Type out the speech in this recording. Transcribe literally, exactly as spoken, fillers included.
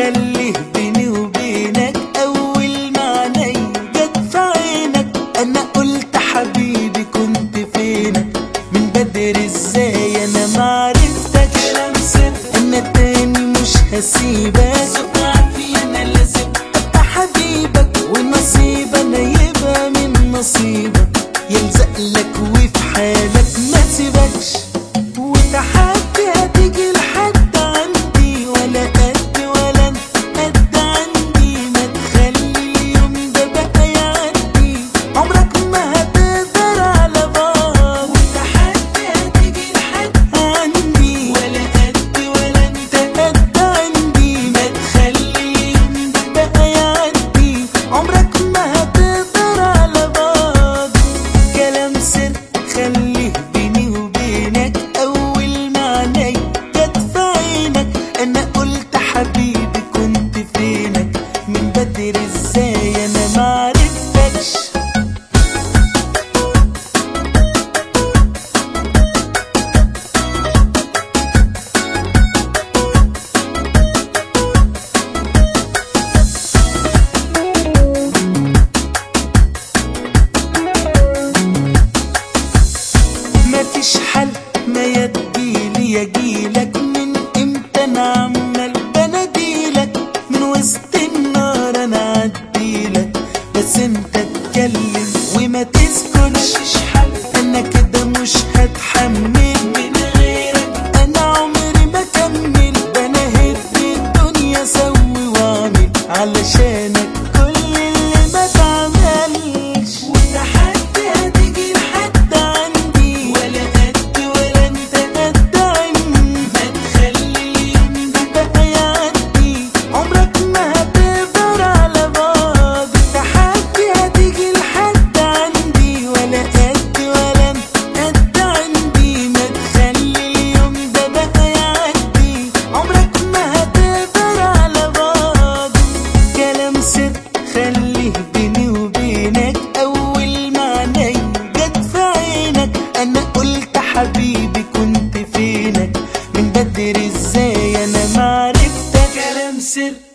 خليه بيني وبينك أول ما عيني جت في عينك أنا قلت حبيبي كنت فينك من بدري ازاي أنا معرفتك كلام سر أنا تاني مش هسيبك سقعت في أنا لازم أبقى حبيبك ونصيب أنا يبقى من نصيبك يلزق لك وفي حالك ما سيبكش وتحدي هتيجي لحد عندي ولا قد ولا انت قد عندي ما تخلي اليوم ده بقى يعدي عمرك ما هتقدر على بعض وتحدي هتيجي لحد عندي ولا قد ولا انت قد عندي ما تخلي اليوم ده بقى يعدي عمرك ما هتقدر على بعض كلام سر خليه بيني وبينك أول ما عيني جت في عينك أنا قلت حبيبي كنت فينك من بدري ازاي أنا معرفتكش مفيش حل ما يديلي يجيلك من امتى انا عمال بناديلك من وسط النار انا عديلك بس انت اتكلم وما تسكتش مفيش حل انا كده مش هتحمل من غيرك انا عمري ما كمل ده انا هد الدنيا سوي واعمل علشانك كل اللي ما تعملش وتحدي هتيجي لحد عندي ولا قد ولا انت قد عندي ما تخلي اليوم ده بقى يعدي عمرك ما هتقدر على بعض تحدي هتيجي لحد عندي ولا قد ولا انت قد عندي ما تخلي اليوم ده بقى يعدي عمرك ما هتقدر على بعض كلام سر خليه بيني وبينك أول ما عيني جت في عينك أنا قلت حبيبي كنت فينك من بدري ازاي أنا معرفتك كلام سر